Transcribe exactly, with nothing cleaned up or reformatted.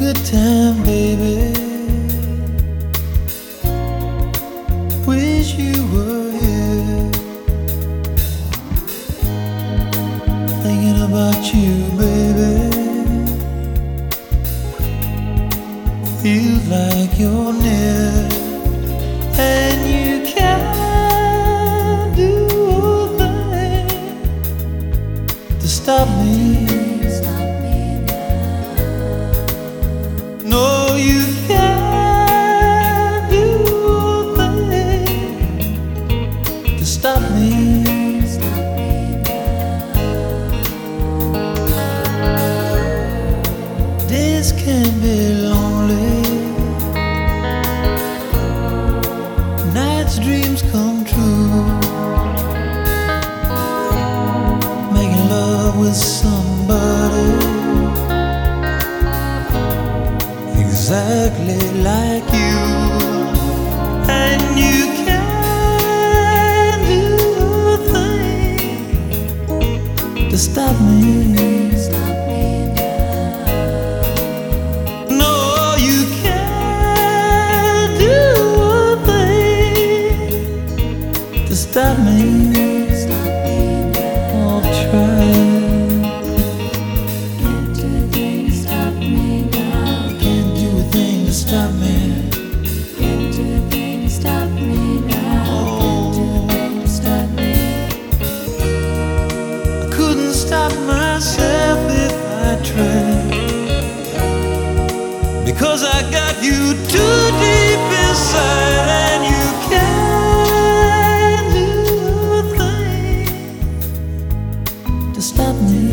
good time, baby. Wish you were here, thinking about you, baby. Feels like you're near, and you can't do a thing to stop me. No, you can't do a thing to stop me. Days can be lonely, nights dreams come true, making love with somebody exactly like you, and you can't do a thing to stop me. No, you can't do a thing to stop me. I'll try. Stop me. Can't do a thing to stop me now. Can't do a thing to stop me. I couldn't stop myself if I tried, because I got you too deep inside, and you can't do a thing to stop me.